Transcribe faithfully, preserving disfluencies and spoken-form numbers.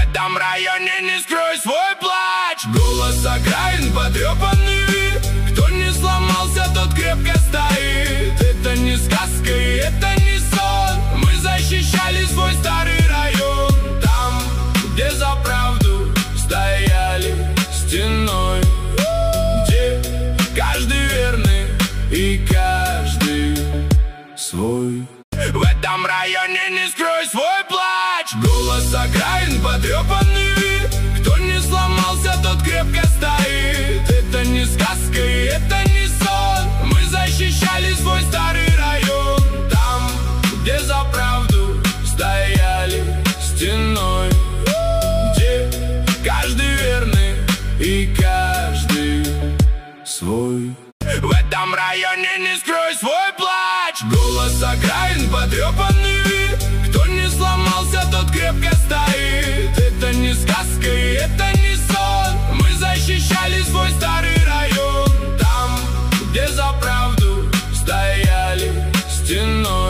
этом районе не скрой свой плач. Голос окраин, потрепанный вид. Кто не сломался, тот крепко стоит. Это не сказка и это не сон. Мы защищали свой старый район. Там, где за правду стояли стеной, где каждый верный и каждый свой. В этом районе не скрой свой плач. Голос окраин, потрепанный вид. Кто не сломался, тот крепко стоит. Это не сказка и это не сон. Мы защищали свой старый район. Там, где за правду стояли стеной, где каждый верный и каждый свой. В этом районе не скрой свой плач. Голос окраин, потрепанный вид. Кто не сломался, тот крепко стоит. Это не сказка и это не сон. Мы защищали свой старый район. Там, где за правду стояли стеной.